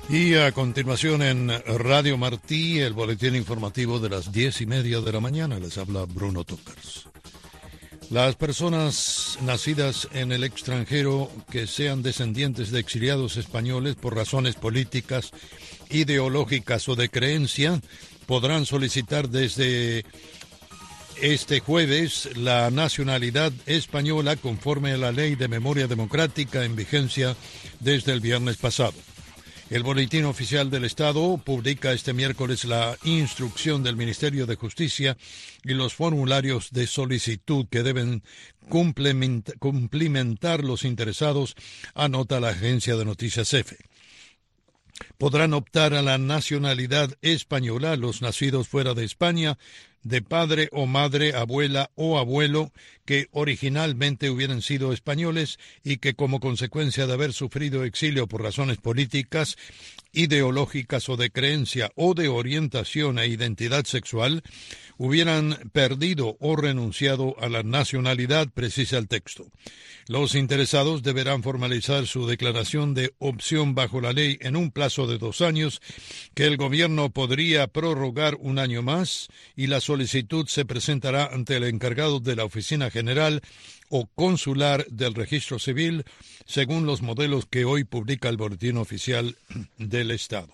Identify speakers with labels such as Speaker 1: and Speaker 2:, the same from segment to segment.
Speaker 1: Y a continuación en Radio Martí, el boletín informativo de las 10:30 de la mañana. Les habla Bruno Tokars. Las personas nacidas en el extranjero que sean descendientes de exiliados españoles por razones políticas, ideológicas o de creencia podrán solicitar desde este jueves la nacionalidad española conforme a la Ley de Memoria Democrática en vigencia desde el viernes pasado. El Boletín Oficial del Estado publica este miércoles la instrucción del Ministerio de Justicia y los formularios de solicitud que deben cumplimentar los interesados, anota la agencia de noticias EFE. Podrán optar a la nacionalidad española los nacidos fuera de España, de padre o madre, abuela o abuelo, que originalmente hubieran sido españoles y que como consecuencia de haber sufrido exilio por razones políticas, ideológicas o de creencia o de orientación e identidad sexual, hubieran perdido o renunciado a la nacionalidad, precisa el texto. Los interesados deberán formalizar su declaración de opción bajo la ley en un plazo de 2 años, que el gobierno podría prorrogar 1 año más, y la solicitud se presentará ante el encargado de la Oficina General o Consular del Registro Civil, según los modelos que hoy publica el Boletín Oficial del Estado.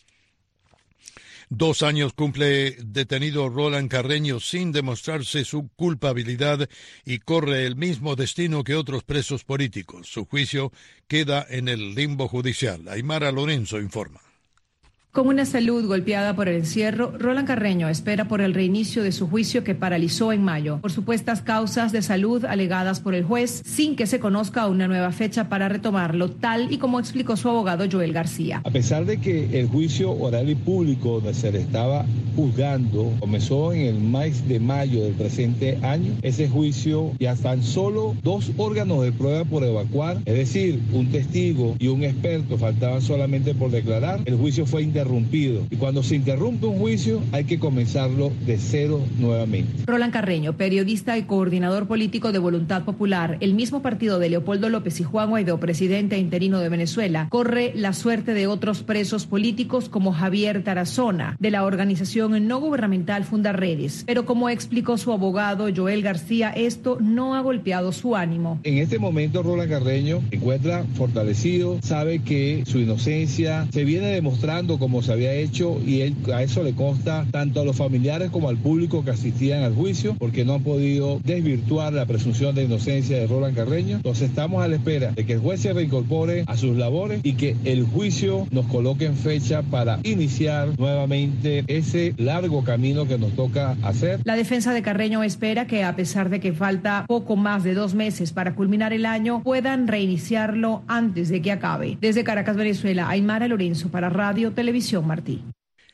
Speaker 1: 2 años cumple detenido Roland Carreño sin demostrarse su culpabilidad y corre el mismo destino que otros presos políticos. Su juicio queda en el limbo judicial. Aymara Lorenzo informa.
Speaker 2: Con una salud golpeada por el encierro, Roland Carreño espera por el reinicio de su juicio que paralizó en mayo, por supuestas causas de salud alegadas por el juez, sin que se conozca una nueva fecha para retomarlo, tal y como explicó su abogado Joel García.
Speaker 3: A pesar de que el juicio oral y público donde se le estaba juzgando comenzó en el mes de mayo del presente año, ese juicio ya están solo 2 órganos de prueba por evacuar, es decir, un testigo y un experto faltaban solamente por declarar. El juicio fue interrumpido, y cuando se interrumpe un juicio hay que comenzarlo de cero nuevamente.
Speaker 2: Roland Carreño, periodista y coordinador político de Voluntad Popular, el mismo partido de Leopoldo López y Juan Guaidó, presidente interino de Venezuela, corre la suerte de otros presos políticos como Javier Tarazona, de la organización no gubernamental Fundaredes. Pero como explicó su abogado Joel García, esto no ha golpeado su ánimo.
Speaker 3: En este momento Roland Carreño se encuentra fortalecido, sabe que su inocencia se viene demostrando como se había hecho, y a eso le consta tanto a los familiares como al público que asistían al juicio, porque no han podido desvirtuar la presunción de inocencia de Roland Carreño. Entonces estamos a la espera de que el juez se reincorpore a sus labores y que el juicio nos coloque en fecha para iniciar nuevamente ese largo camino que nos toca hacer.
Speaker 2: La defensa de Carreño espera que, a pesar de que falta poco más de 2 meses para culminar el año, puedan reiniciarlo antes de que acabe. Desde Caracas, Venezuela, Aymara Lorenzo para Radio Televisión Martí.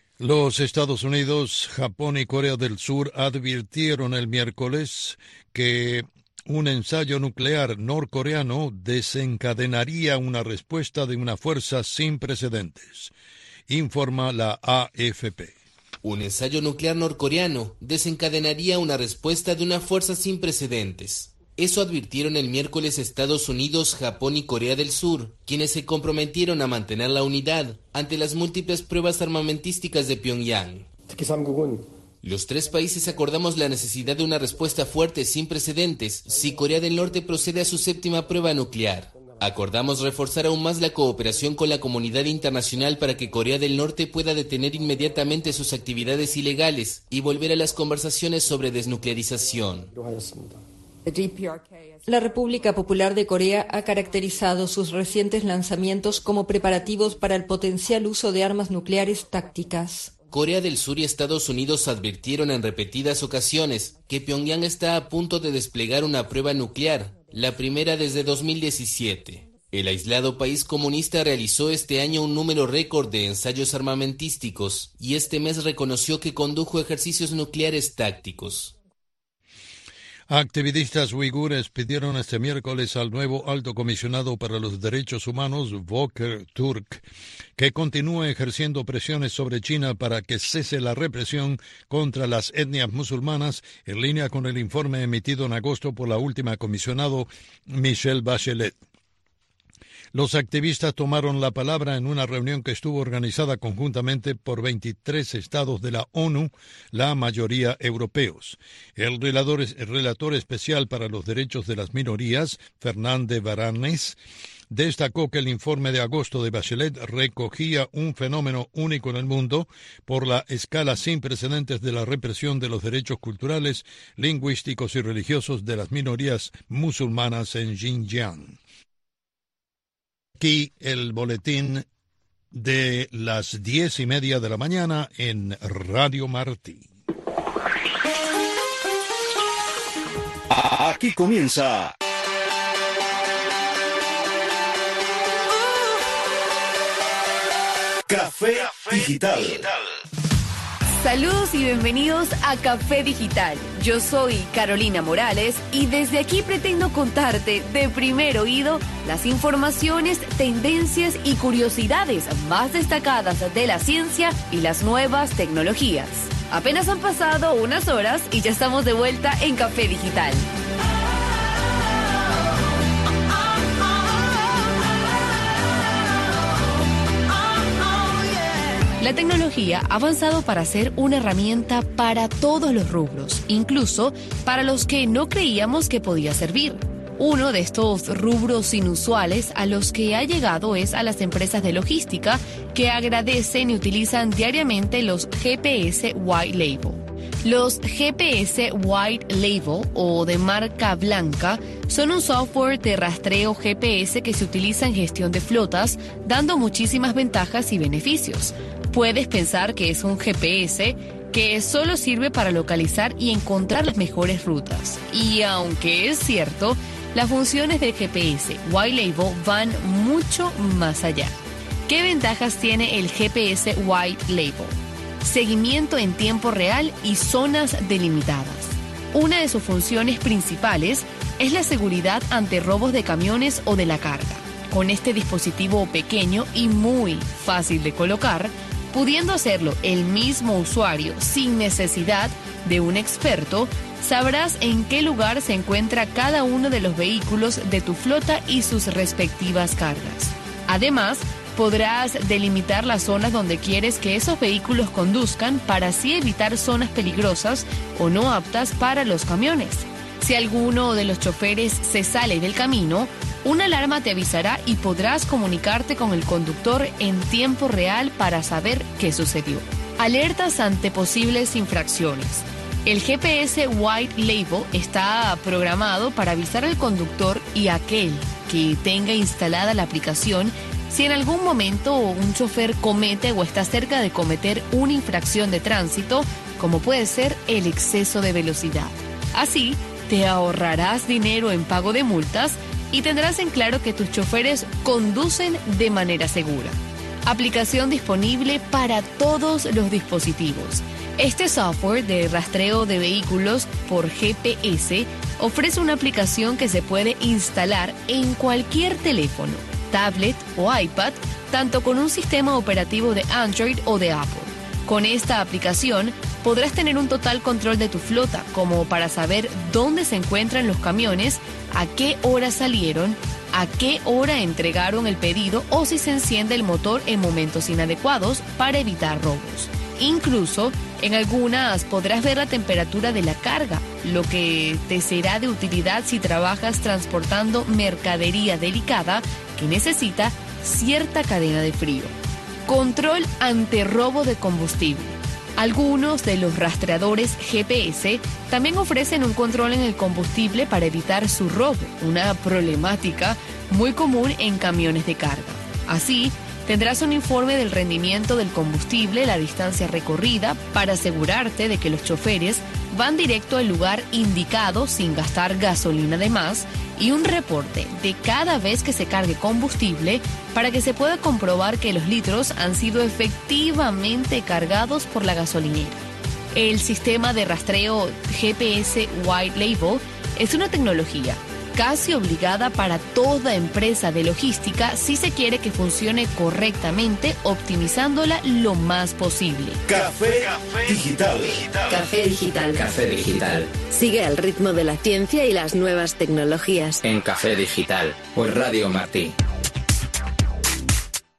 Speaker 1: Los Estados Unidos, Japón y Corea del Sur advirtieron el miércoles que un ensayo nuclear norcoreano desencadenaría una respuesta de una fuerza sin precedentes, informa la AFP.
Speaker 4: Un ensayo nuclear norcoreano desencadenaría una respuesta de una fuerza sin precedentes. Eso advirtieron el miércoles Estados Unidos, Japón y Corea del Sur, quienes se comprometieron a mantener la unidad ante las múltiples pruebas armamentísticas de Pyongyang. Los 3 países acordamos la necesidad de una respuesta fuerte sin precedentes si Corea del Norte procede a su 7ª prueba nuclear. Acordamos reforzar aún más la cooperación con la comunidad internacional para que Corea del Norte pueda detener inmediatamente sus actividades ilegales y volver a las conversaciones sobre desnuclearización.
Speaker 5: La República Popular de Corea ha caracterizado sus recientes lanzamientos como preparativos para el potencial uso de armas nucleares tácticas.
Speaker 4: Corea del Sur y Estados Unidos advirtieron en repetidas ocasiones que Pyongyang está a punto de desplegar una prueba nuclear, la primera desde 2017. El aislado país comunista realizó este año un número récord de ensayos armamentísticos y este mes reconoció que condujo ejercicios nucleares tácticos.
Speaker 1: Activistas uigures pidieron este miércoles al nuevo alto comisionado para los derechos humanos, Volker Turk, que continúe ejerciendo presiones sobre China para que cese la represión contra las etnias musulmanas, en línea con el informe emitido en agosto por la última comisionado, Michelle Bachelet. Los activistas tomaron la palabra en una reunión que estuvo organizada conjuntamente por 23 estados de la ONU, la mayoría europeos. El relator especial para los derechos de las minorías, Fernández Baranes, destacó que el informe de agosto de Bachelet recogía un fenómeno único en el mundo por la escala sin precedentes de la represión de los derechos culturales, lingüísticos y religiosos de las minorías musulmanas en Xinjiang. Aquí el boletín de las 10:30 de la mañana en Radio Martí.
Speaker 6: Aquí comienza Café Digital.
Speaker 7: Saludos y bienvenidos a Café Digital. Yo soy Carolina Morales y desde aquí pretendo contarte de primer oído las informaciones, tendencias y curiosidades más destacadas de la ciencia y las nuevas tecnologías. Apenas han pasado unas horas y ya estamos de vuelta en Café Digital. La tecnología ha avanzado para ser una herramienta para todos los rubros, incluso para los que no creíamos que podía servir. Uno de estos rubros inusuales a los que ha llegado es a las empresas de logística que agradecen y utilizan diariamente los GPS White Label. Los GPS White Label o de marca blanca son un software de rastreo GPS que se utiliza en gestión de flotas, dando muchísimas ventajas y beneficios. Puedes pensar que es un GPS que solo sirve para localizar y encontrar las mejores rutas. Y aunque es cierto, las funciones del GPS White Label van mucho más allá. ¿Qué ventajas tiene el GPS White Label? Seguimiento en tiempo real y zonas delimitadas. Una de sus funciones principales es la seguridad ante robos de camiones o de la carga. Con este dispositivo pequeño y muy fácil de colocar, pudiendo hacerlo el mismo usuario sin necesidad de un experto, sabrás en qué lugar se encuentra cada uno de los vehículos de tu flota y sus respectivas cargas. Además, podrás delimitar las zonas donde quieres que esos vehículos conduzcan para así evitar zonas peligrosas o no aptas para los camiones. Si alguno de los choferes se sale del camino, una alarma te avisará y podrás comunicarte con el conductor en tiempo real para saber qué sucedió. Alertas ante posibles infracciones. El GPS White Label está programado para avisar al conductor y a aquel que tenga instalada la aplicación si en algún momento un chofer comete o está cerca de cometer una infracción de tránsito, como puede ser el exceso de velocidad. Así, te ahorrarás dinero en pago de multas y tendrás en claro que tus choferes conducen de manera segura. Aplicación disponible para todos los dispositivos. Este software de rastreo de vehículos por GPS ofrece una aplicación que se puede instalar en cualquier teléfono, tablet o iPad, tanto con un sistema operativo de Android o de Apple. Con esta aplicación podrás tener un total control de tu flota, como para saber dónde se encuentran los camiones, a qué hora salieron, a qué hora entregaron el pedido o si se enciende el motor en momentos inadecuados para evitar robos. Incluso, en algunas podrás ver la temperatura de la carga, lo que te será de utilidad si trabajas transportando mercadería delicada que necesita cierta cadena de frío. Control ante robo de combustible. Algunos de los rastreadores GPS también ofrecen un control en el combustible para evitar su robo, una problemática muy común en camiones de carga. Así, tendrás un informe del rendimiento del combustible, la distancia recorrida, para asegurarte de que los choferes van directo al lugar indicado sin gastar gasolina de más, y un reporte de cada vez que se cargue combustible para que se pueda comprobar que los litros han sido efectivamente cargados por la gasolinera. El sistema de rastreo GPS White Label es una tecnología casi obligada para toda empresa de logística si se quiere que funcione correctamente, optimizándola lo más posible.
Speaker 6: Café Digital.
Speaker 8: Café Digital.
Speaker 9: Café Digital.
Speaker 8: Sigue al ritmo de la ciencia y las nuevas tecnologías.
Speaker 9: En Café Digital, por Radio Martí.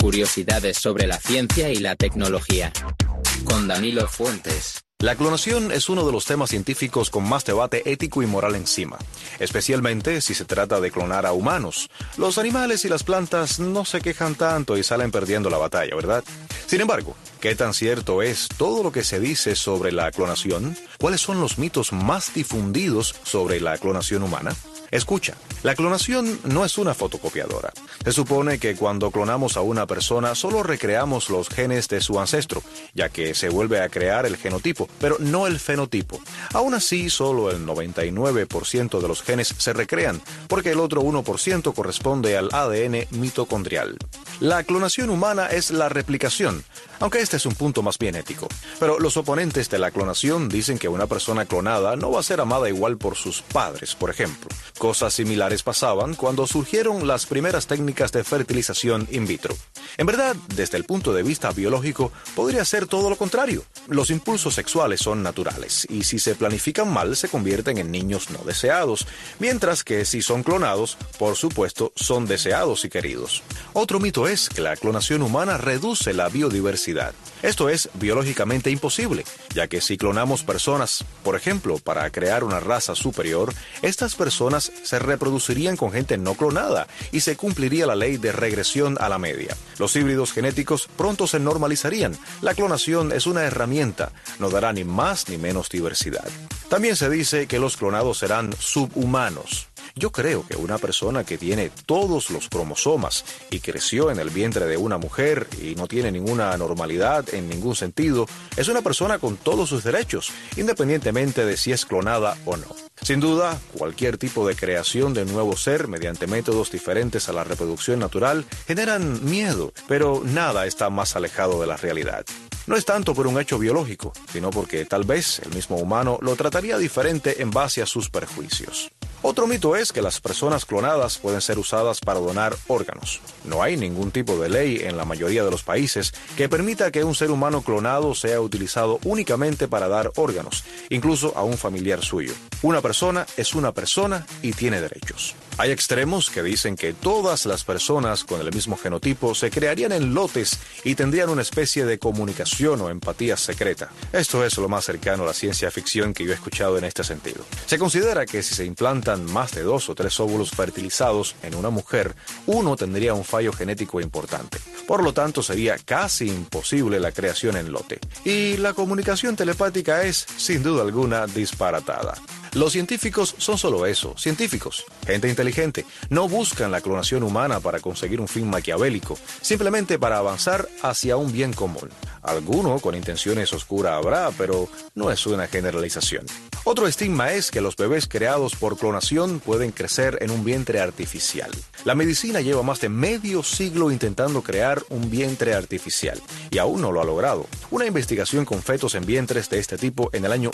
Speaker 9: Curiosidades sobre la ciencia y la tecnología. Con Danilo Fuentes.
Speaker 10: La clonación es uno de los temas científicos con más debate ético y moral encima, especialmente si se trata de clonar a humanos. Los animales y las plantas no se quejan tanto y salen perdiendo la batalla, ¿verdad? Sin embargo, ¿qué tan cierto es todo lo que se dice sobre la clonación? ¿Cuáles son los mitos más difundidos sobre la clonación humana? Escucha, la clonación no es una fotocopiadora. Se supone que cuando clonamos a una persona solo recreamos los genes de su ancestro, ya que se vuelve a crear el genotipo, pero no el fenotipo. Aún así, solo el 99% de los genes se recrean, porque el otro 1% corresponde al ADN mitocondrial. La clonación humana es la replicación, aunque este es un punto más bien ético. Pero los oponentes de la clonación dicen que una persona clonada no va a ser amada igual por sus padres, por ejemplo. Cosas similares pasaban cuando surgieron las primeras técnicas de fertilización in vitro. En verdad, desde el punto de vista biológico, podría ser todo lo contrario. Los impulsos sexuales son naturales, y si se planifican mal, se convierten en niños no deseados, mientras que si son clonados, por supuesto, son deseados y queridos. Otro mito es que la clonación humana reduce la biodiversidad. Esto es biológicamente imposible, ya que si clonamos personas, por ejemplo, para crear una raza superior, estas personas se reproducirían con gente no clonada y se cumpliría la ley de regresión a la media. Los híbridos genéticos pronto se normalizarían. La clonación es una herramienta, no dará ni más ni menos diversidad. También se dice que los clonados serán subhumanos. Yo creo que una persona que tiene todos los cromosomas y creció en el vientre de una mujer y no tiene ninguna normalidad en ningún sentido, es una persona con todos sus derechos, independientemente de si es clonada o no. Sin duda, cualquier tipo de creación de un nuevo ser mediante métodos diferentes a la reproducción natural generan miedo, pero nada está más alejado de la realidad. No es tanto por un hecho biológico, sino porque tal vez el mismo humano lo trataría diferente en base a sus prejuicios. Otro mito es que las personas clonadas pueden ser usadas para donar órganos. No hay ningún tipo de ley en la mayoría de los países que permita que un ser humano clonado sea utilizado únicamente para dar órganos, incluso a un familiar suyo. Una persona es una persona y tiene derechos. Hay extremos que dicen que todas las personas con el mismo genotipo se crearían en lotes y tendrían una especie de comunicación o empatía secreta. Esto es lo más cercano a la ciencia ficción que yo he escuchado en este sentido. Se considera que si se implantan más de 2 o 3 óvulos fertilizados en una mujer, uno tendría un fallo genético importante. Por lo tanto, sería casi imposible la creación en lote. Y la comunicación telepática es, sin duda alguna, disparatada. Los científicos son solo eso, científicos, gente inteligente. No buscan la clonación humana para conseguir un fin maquiavélico, simplemente para avanzar hacia un bien común. Alguno con intenciones oscuras habrá, pero no es una generalización. Otro estigma es que los bebés creados por clonación pueden crecer en un vientre artificial. La medicina lleva más de medio siglo intentando crear un vientre artificial y aún no lo ha logrado. Una investigación con fetos en vientres de este tipo en el año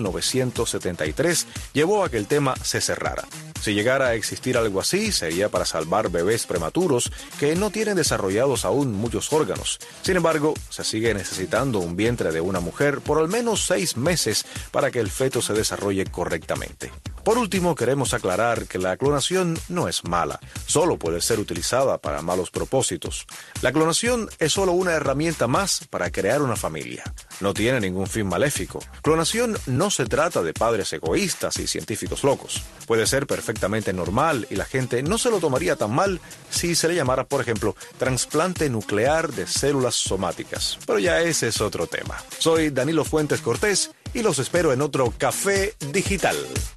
Speaker 10: 1973 llevó a que el tema se cerrara. Si llegara a existir algo así, sería para salvar bebés prematuros que no tienen desarrollados aún muchos órganos. Sin embargo, se sigue necesitando un vientre de una mujer por al menos 6 meses para que el feto se desarrolle correctamente. Por último, queremos aclarar que la clonación no es mala, solo puede ser utilizada para malos propósitos. La clonación es solo una herramienta más para crear una familia. No tiene ningún fin maléfico. Clonación no se trata de padres egoístas y científicos locos. Puede ser perfectamente normal y la gente no se lo tomaría tan mal si se le llamara, por ejemplo, trasplante nuclear de células somáticas. Pero ya ese es otro tema. Soy Danilo Fuentes Cortés y los espero en otro Café Digital.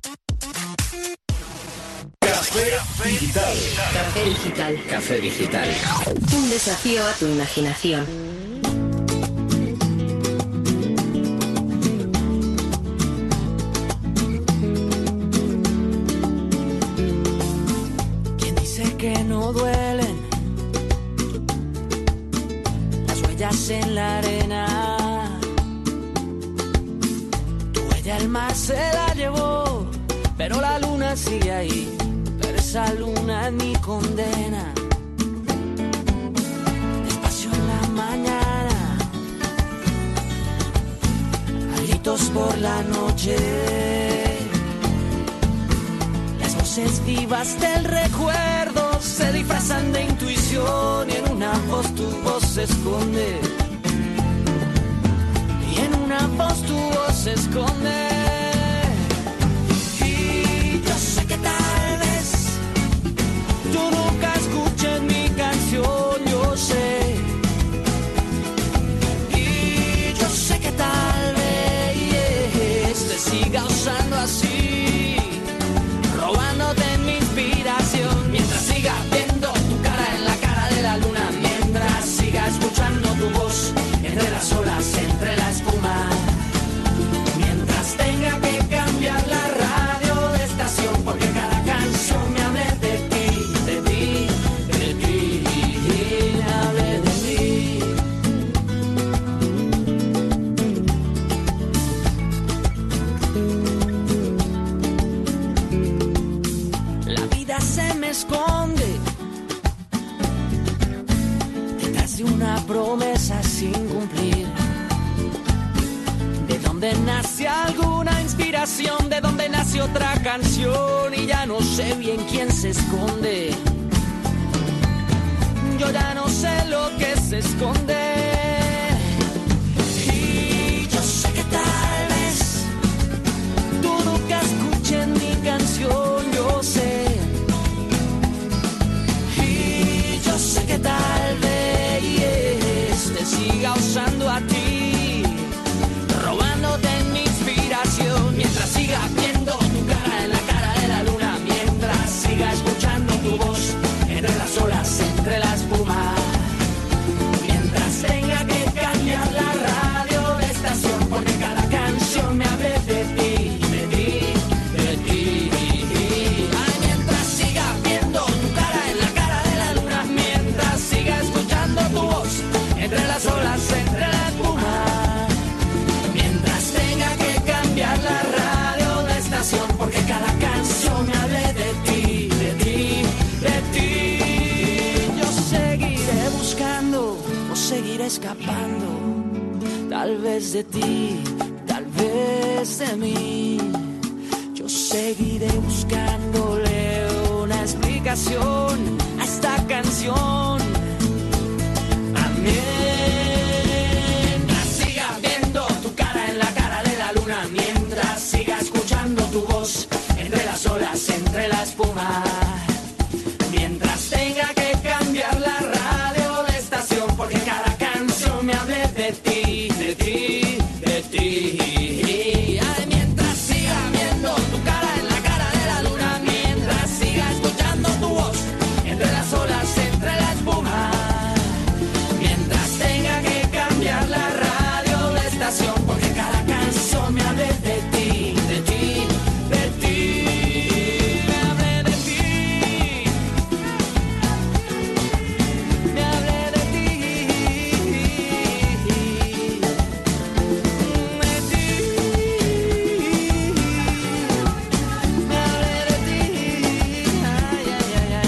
Speaker 6: Café Digital.
Speaker 8: Café Digital.
Speaker 9: Café Digital.
Speaker 8: Un desafío a tu imaginación.
Speaker 11: ¿Quién dice que no duelen las huellas en la arena? Tu huella el mar se la llevó, pero la luna sigue ahí. Pero esa luna es mi condena. Despacio en la mañana, a gritos por la noche, las voces vivas del recuerdo se disfrazan de intuición y en una voz tu voz esconde. Y en una voz tu voz se esconde. Y yo sé que tal vez tú nunca escuches mi canción, yo sé. Y yo sé que tal vez te siga usando así, robándote en mi inspiración. Mientras siga viendo tu cara en la cara de la luna, mientras siga escuchando tu voz entre las olas, entre la espuma, mientras tenga que cambiar la radio de estación, porque cada canción me hable de ti, de ti, de ti, me hable de ti. La vida se me esconde detrás de una promesa sin cumplir. De donde nace alguna inspiración, de donde nace otra canción, y ya no sé bien quién se esconde. Yo ya no sé lo que se esconde. Y yo sé que tal vez tú nunca escuches mi canción, yo sé. Y yo sé que tal vez te siga usando a ti, robándote en mi inspiración. Mientras siga viendo tu cara en la cara de la luna, mientras siga escuchando tu voz entre las olas, entre la espuma, mientras tenga que cambiar la radio de estación, porque cada canción me hable de ti, de ti, de ti. Ay, mientras siga viendo tu cara en la cara de la luna, mientras siga escuchando tu voz entre las olas, entre la espuma, mientras tenga que cambiar la radio de estación, porque cada canción me hable de ti, de ti, de ti. Yo seguiré buscando o seguiré escapando, tal vez de ti, tal vez de mí. Yo seguiré buscándole una explicación a esta canción. Mientras siga viendo tu cara en la cara de la luna, mientras siga escuchando tu voz entre las olas, entre la espuma, mientras tenga que cambiar la radio de estación, porque cada canción me hable de ti, de ti, de ti. Ay, mientras siga viendo tu cara en la cara de la luna, mientras siga escuchando tu voz entre las olas, entre la espuma, mientras tenga que cambiar la radio de estación, porque cada canción me hable de ti, de ti, de ti, me hable de ti, me hable de ti, me hable de ti, ay, ay, ay, ay,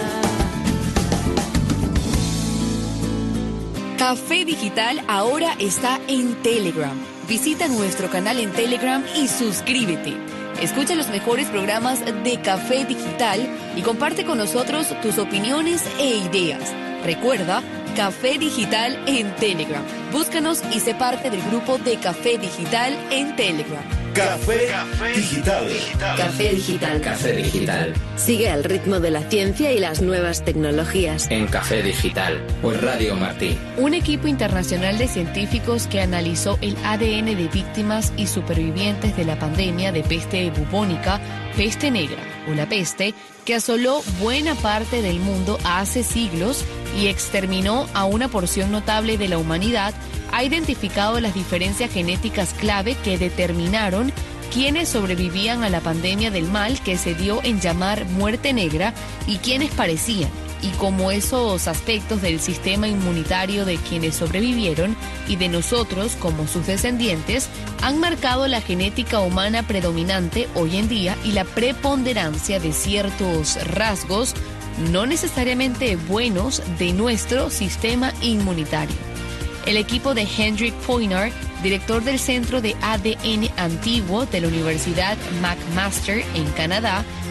Speaker 11: ay.
Speaker 7: Café Digital ahora está en Telegram. Visita nuestro canal en Telegram y suscríbete. Escucha los mejores programas de Café Digital y comparte con nosotros tus opiniones e ideas. Recuerda, Café Digital en Telegram. Búscanos y sé parte del grupo de Café Digital en Telegram.
Speaker 6: Café Digital.
Speaker 8: Café Digital.
Speaker 9: Café Digital.
Speaker 8: Sigue al ritmo de la ciencia y las nuevas tecnologías.
Speaker 9: En Café Digital, por Radio Martí.
Speaker 7: Un equipo internacional de científicos que analizó el ADN de víctimas y supervivientes de la pandemia de peste bubónica, peste negra o la peste, que asoló buena parte del mundo hace siglos y exterminó a una porción notable de la humanidad, ha identificado las diferencias genéticas clave que determinaron quiénes sobrevivían a la pandemia del mal que se dio en llamar muerte negra y quiénes parecían, y cómo esos aspectos del sistema inmunitario de quienes sobrevivieron y de nosotros como sus descendientes han marcado la genética humana predominante hoy en día y la preponderancia de ciertos rasgos no necesariamente buenos de nuestro sistema inmunitario. El equipo de Hendrik Poinar, director del Centro de ADN Antiguo de la Universidad McMaster en Canadá,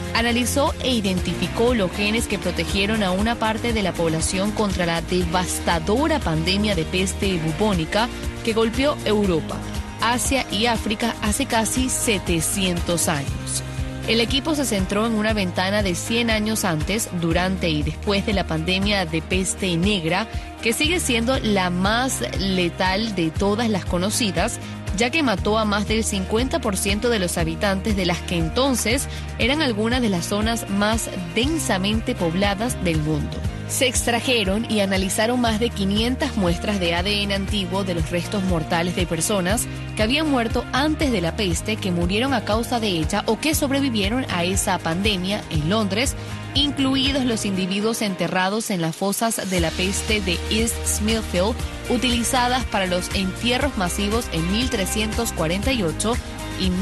Speaker 7: analizó e identificó los genes que protegieron a una parte de la población contra la devastadora pandemia de peste bubónica que golpeó Europa, Asia y África hace casi 700 años. El equipo se centró en una ventana de 100 años antes, durante y después de la pandemia de peste negra, que sigue siendo la más letal de todas las conocidas, ya que mató a más del 50% de los habitantes de las que entonces eran algunas de las zonas más densamente pobladas del mundo. Se extrajeron y analizaron más de 500 muestras de ADN antiguo de los restos mortales de personas que habían muerto antes de la peste, que murieron a causa de ella o que sobrevivieron a esa pandemia en Londres, incluidos los individuos enterrados en las fosas de la peste de East Smithfield, utilizadas para los entierros masivos en 1348 y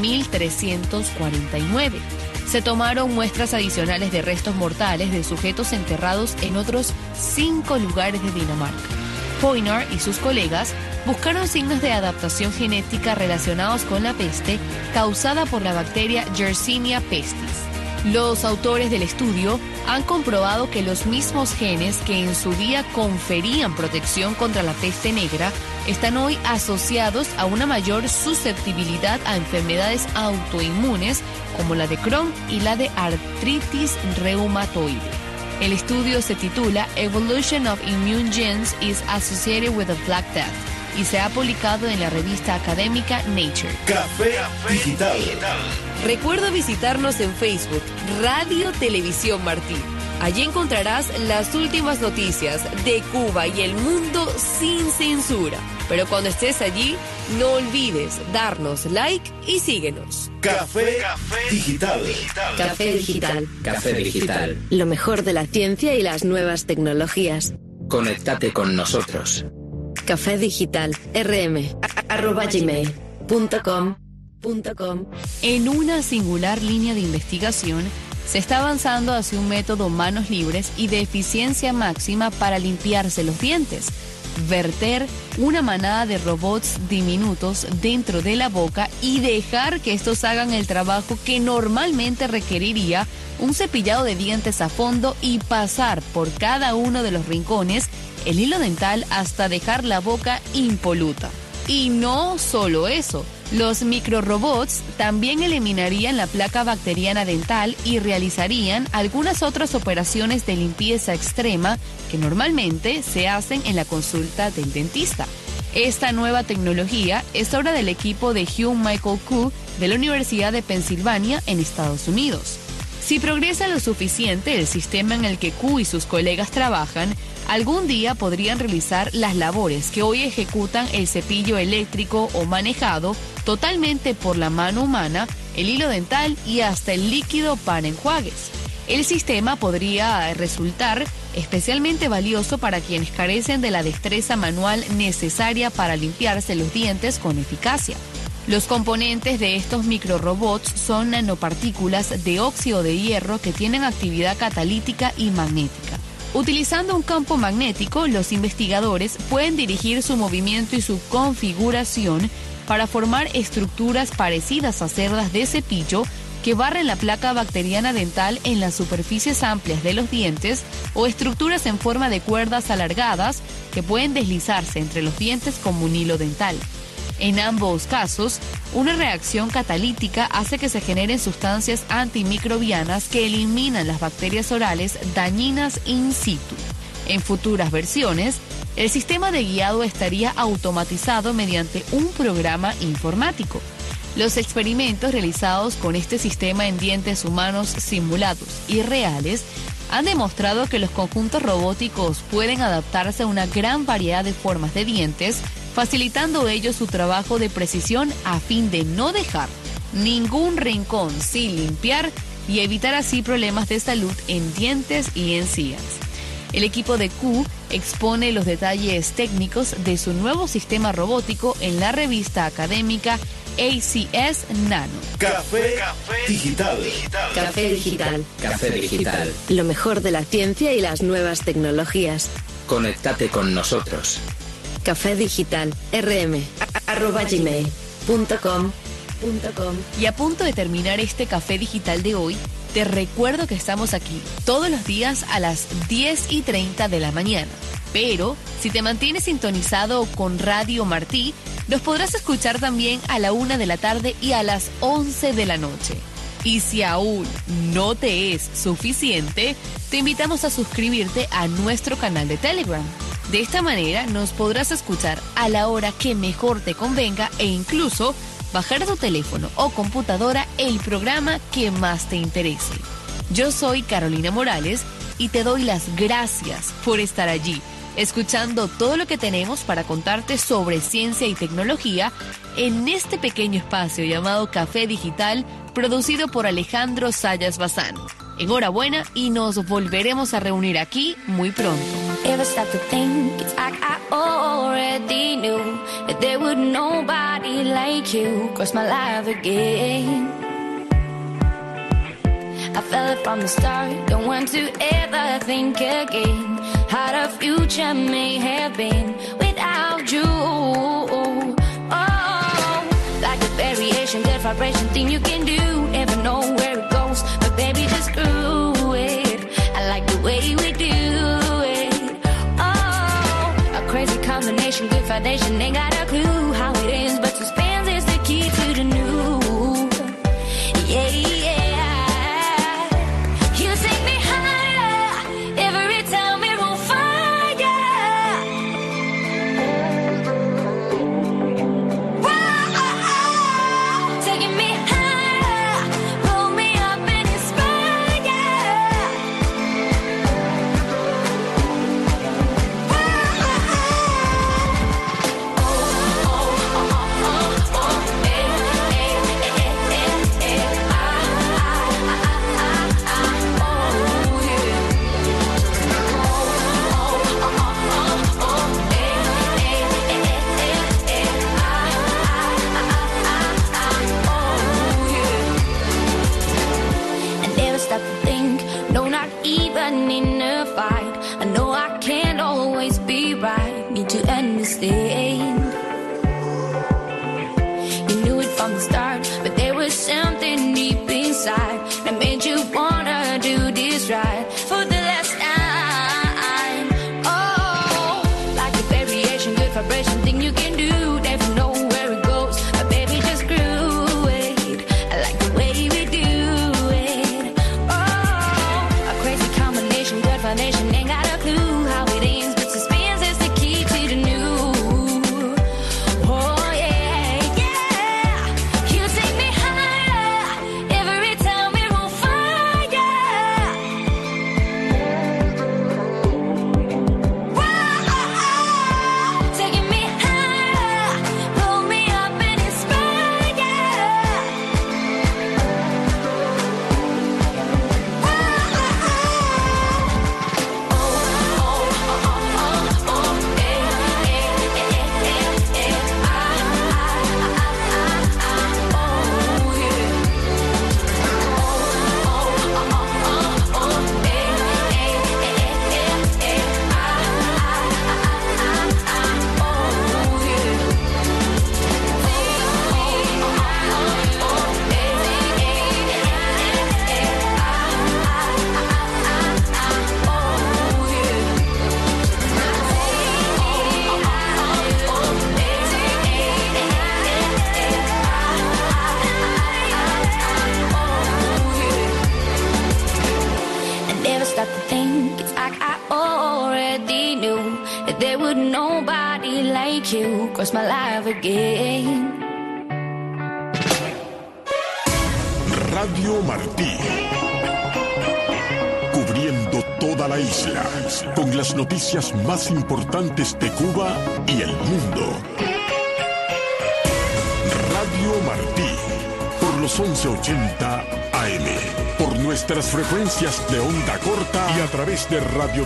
Speaker 7: 1349. Se tomaron muestras adicionales de restos mortales de sujetos enterrados en otros 5 lugares de Dinamarca. Poinar y sus colegas buscaron signos de adaptación genética relacionados con la peste causada por la bacteria Yersinia pestis. Los autores del estudio han comprobado que los mismos genes que en su día conferían protección contra la peste negra están hoy asociados a una mayor susceptibilidad a enfermedades autoinmunes como la de Crohn y la de artritis reumatoide. El estudio se titula Evolution of Immune Genes is Associated with a Black Death y se ha publicado en la revista académica Nature.
Speaker 6: Café Digital.
Speaker 7: Recuerda visitarnos en Facebook, Radio Televisión Martí. Allí encontrarás las últimas noticias de Cuba y el mundo sin censura. Pero cuando estés allí, no olvides darnos like y síguenos.
Speaker 6: Café Digital.
Speaker 8: Café Digital.
Speaker 9: Café Digital.
Speaker 8: Lo mejor de la ciencia y las nuevas tecnologías.
Speaker 9: Conéctate con nosotros.
Speaker 8: Café Digital, rm@gmail.com.
Speaker 7: En una singular línea de investigación, se está avanzando hacia un método manos libres y de eficiencia máxima para limpiarse los dientes. Verter una manada de robots diminutos dentro de la boca y dejar que estos hagan el trabajo que normalmente requeriría un cepillado de dientes a fondo y pasar por cada uno de los rincones el hilo dental hasta dejar la boca impoluta. Y no solo eso, los microrobots también eliminarían la placa bacteriana dental y realizarían algunas otras operaciones de limpieza extrema que normalmente se hacen en la consulta del dentista. Esta nueva tecnología es obra del equipo de Hugh Michael Koo de la Universidad de Pensilvania en Estados Unidos. Si progresa lo suficiente el sistema en el que Koo y sus colegas trabajan, algún día podrían realizar las labores que hoy ejecutan el cepillo eléctrico o manejado totalmente por la mano humana, el hilo dental y hasta el líquido para enjuagues. El sistema podría resultar especialmente valioso para quienes carecen de la destreza manual necesaria para limpiarse los dientes con eficacia. Los componentes de estos microrobots son nanopartículas de óxido de hierro que tienen actividad catalítica y magnética. Utilizando un campo magnético, los investigadores pueden dirigir su movimiento y su configuración para formar estructuras parecidas a cerdas de cepillo que barren la placa bacteriana dental en las superficies amplias de los dientes, o estructuras en forma de cuerdas alargadas que pueden deslizarse entre los dientes como un hilo dental. En ambos casos, una reacción catalítica hace que se generen sustancias antimicrobianas que eliminan las bacterias orales dañinas in situ. En futuras versiones, el sistema de guiado estaría automatizado mediante un programa informático. Los experimentos realizados con este sistema en dientes humanos simulados y reales han demostrado que los conjuntos robóticos pueden adaptarse a una gran variedad de formas de dientes, facilitando ellos su trabajo de precisión a fin de no dejar ningún rincón sin limpiar y evitar así problemas de salud en dientes y encías. El equipo de Q expone los detalles técnicos de su nuevo sistema robótico en la revista académica ACS Nano.
Speaker 6: Café Digital.
Speaker 8: Café Digital.
Speaker 9: Café Digital.
Speaker 8: Lo mejor de la ciencia y las nuevas tecnologías.
Speaker 9: Conéctate con nosotros.
Speaker 8: Café Digital, rm@gmail.com.
Speaker 7: Y a punto de terminar este café digital de hoy, Te recuerdo que estamos aquí todos los días a las 10:30 de la mañana. Pero si te mantienes sintonizado con Radio Martí, los podrás escuchar también a la 1 de la tarde y a las 11 de la noche. Y si aún no te es suficiente, te invitamos a suscribirte a nuestro canal de Telegram. De esta manera nos podrás escuchar a la hora que mejor te convenga e incluso bajar a tu teléfono o computadora el programa que más te interese. Yo soy Carolina Morales y te doy las gracias por estar allí, escuchando todo lo que tenemos para contarte sobre ciencia y tecnología en este pequeño espacio llamado Café Digital, producido por Alejandro Sayas Bazán. Enhorabuena y nos volveremos a reunir aquí muy pronto.
Speaker 12: Ever stop to think it's like I already knew that there would nobody like you cross my life again. I felt it from the start, don't want to ever think again how the future may have been without you. Oh, like a variation, good vibration thing you can do, never know where it goes, but baby just screw it. I like the way we do it. Oh, a crazy combination, good foundation, ain't got a clue how it ends, but suspense is the key to the new. Yeah, yeah. You take me higher every time we're on fire. Whoa, taking me higher, roll me up and inspire. I never stop to think, no, not even in a fight. I know I can't always be right, need to understand. You knew it from the start, but there was something deep inside that made you wanna do this right for the last time. Oh, like a variation, good vibration thing you can do, never know where it goes, but baby just screw it. I like the way we do it. Oh, a crazy combination, good foundation, ain't got a clue how it ends, but suspense is the key to the new. Oh yeah, yeah. You take me higher every time we're on fire. Whoa, taking me higher, roll me up and inspire. I never stop to think, it's like I already knew that there would nobody like you cross my life again.
Speaker 13: Radio Martí. Cubriendo toda la isla, con las noticias más importantes de Cuba y el mundo. Radio Martí, por los 1180 AM, por nuestras frecuencias de onda corta y a través de Radio